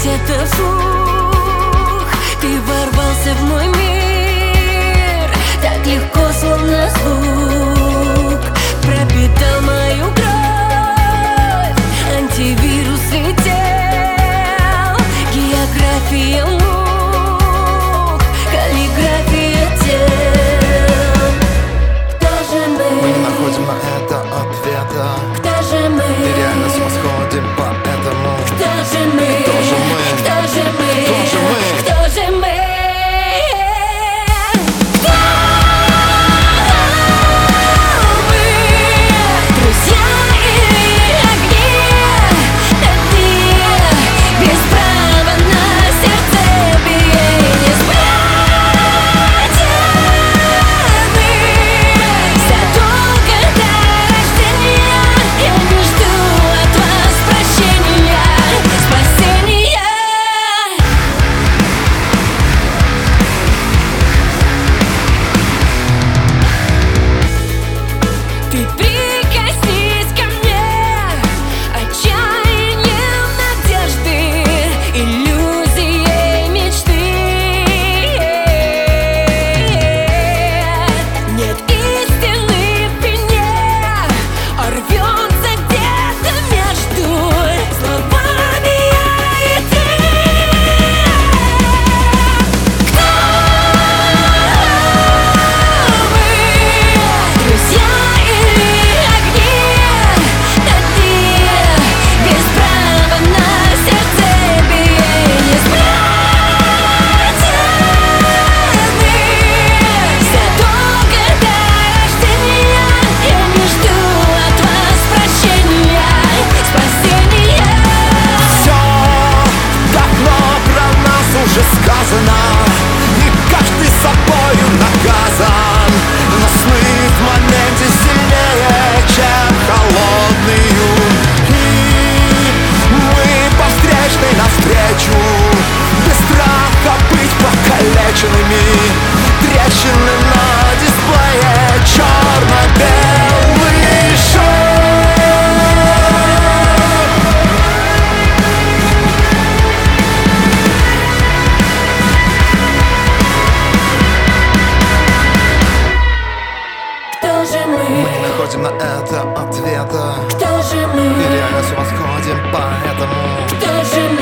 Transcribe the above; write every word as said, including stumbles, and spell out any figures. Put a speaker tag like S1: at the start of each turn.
S1: это вслух. Ты ворвался в мой мир так легко, словно звук. Пропитал мою кровь, антивирус летел. География мух, каллиграфия тел. Кто же мы?
S2: Мы не находим на это ответа.
S1: Кто же мы?
S2: И реально с ума сходим поэтому.
S1: Кто же мы?
S2: Кто же мы?
S1: Кто же мы?
S2: Кто же мы?
S1: Кто же мы? Ты прикоснись ко мне отчаянием надежды, иллюзией мечты. Нет истины в вине, а рвется где-то между словами я и ты. Кто мы? Друзья?
S2: И каждый собою наказан, но сны в моменте сильнее, чем холодный ум. И мы по встречной навстречу, без страха быть покалеченными. Трещины на дисплее, черно-белый шоу. Мы находим на это ответа.
S1: Кто же мы?
S2: И реально с ума сходим поэтому.
S1: Кто же мы?